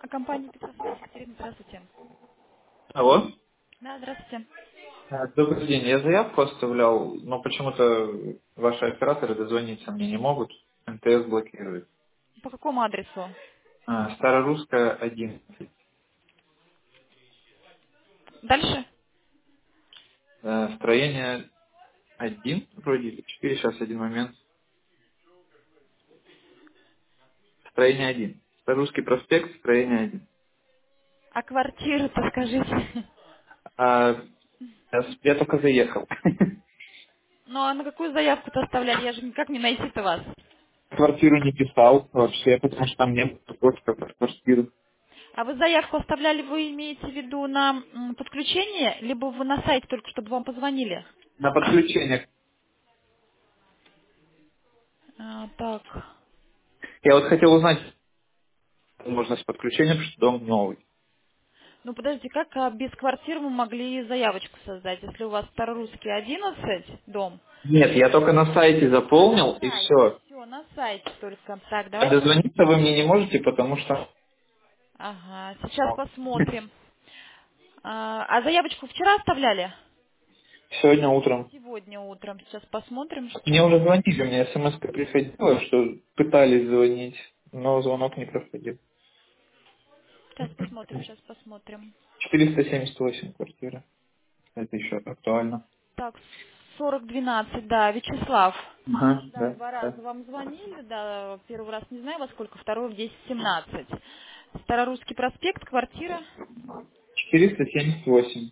Компания «Пиццасвязь». Екатерина, здравствуйте. Алло. Да, здравствуйте. Добрый день. Я заявку оставлял, но почему-то ваши операторы дозвониться мне не могут. МТС блокирует. По какому адресу? Старорусская 11. Дальше? Строение 1, вроде, или 4, сейчас один момент. Строение 1. Старорусский проспект, строение 1. А квартиру-то скажите. А, я только заехал. Ну, а на какую заявку-то оставляли? Я же никак не найти-то вас. Квартиру не писал вообще, потому что там не было просто про квартиру. А вы заявку оставляли, вы имеете в виду на подключение, либо вы на сайте только, чтобы вам позвонили? На подключение. Так. Я вот хотел узнать возможность подключения, потому что дом новый. Ну, подождите, как без квартир мы могли заявочку создать, если у вас Старорусский 11 дом? Нет, я только на сайте А, на заполнил, и сайте. все. Все, на сайте только. Так, А давайте. дозвониться вы мне не можете, потому что Ага, сейчас посмотрим. А заявочку вчера оставляли? сегодня утром. Сегодня утром. Сейчас посмотрим, Мне что... уже звонили, мне смс приходила, что пытались звонить, но звонок не проходил. Сейчас посмотрим. 478 квартира. Это еще актуально. Так, 4012, да, Вячеслав. Ага, Да, да, два да. раза вам звонили, да, первый раз не знаю во сколько, второй в 10:17. Старорусский проспект, квартира 478.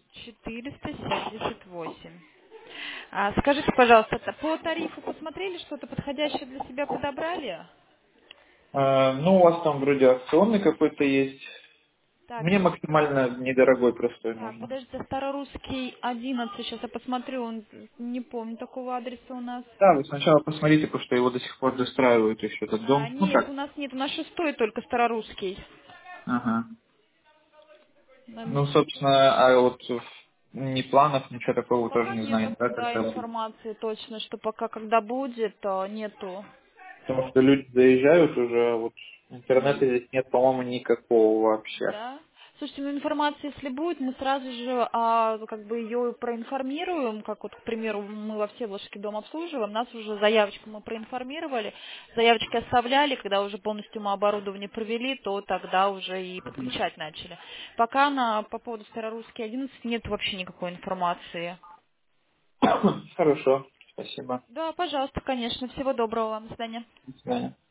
478. Скажите, пожалуйста, по тарифу посмотрели, что-то подходящее для себя подобрали? Ну, у вас там вроде акционный какой-то есть. Так, Мне максимально недорогой простой Так, нужно. подождите, Старорусский 11, сейчас я посмотрю, он не помню такого адреса у нас. Да, вы сначала посмотрите, потому что его до сих пор достраивают еще этот дом. Ну Нет, как? у нас нет, у нас шестой только Старорусский. Ага. Нам- Ну, собственно, а вот ни планов, ничего такого вы тоже Пока не нету, знаете, да, да, когда будет? информации точно, что пока когда будет, нету. Потому что люди заезжают уже, а вот интернета здесь нет, по-моему, никакого вообще. Да. Слушайте, ну информация, если будет, мы сразу же как бы ее проинформируем, как вот, к примеру, мы во Всеволожске дом обслуживаем, нас уже заявочку мы проинформировали, заявочки оставляли, когда уже полностью мы оборудование провели, то тогда уже и подключать начали. Пока по поводу Старорусский 11 нет вообще никакой информации. Хорошо, спасибо. Да, пожалуйста, конечно. Всего доброго вам. До свидания. До свидания.